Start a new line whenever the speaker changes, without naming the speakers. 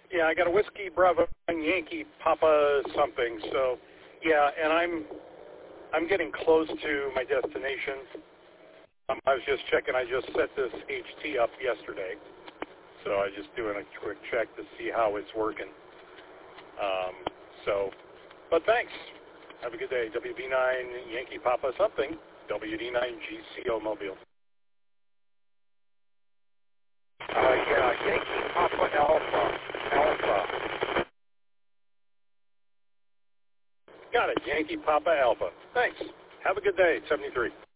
Yeah, I got a Whiskey Bravo and Yankee Papa something. So, yeah, and I'm getting close to my destination. I was just checking. I just set this HT up yesterday, so I was just doing a quick check to see how it's working. But thanks. Have a good day. WB9 Yankee Papa something. WD9 GCO Mobile. Yeah, Yankee Papa Alpha. Got it. Yankee Papa Alpha. Thanks. Have a good day. 73.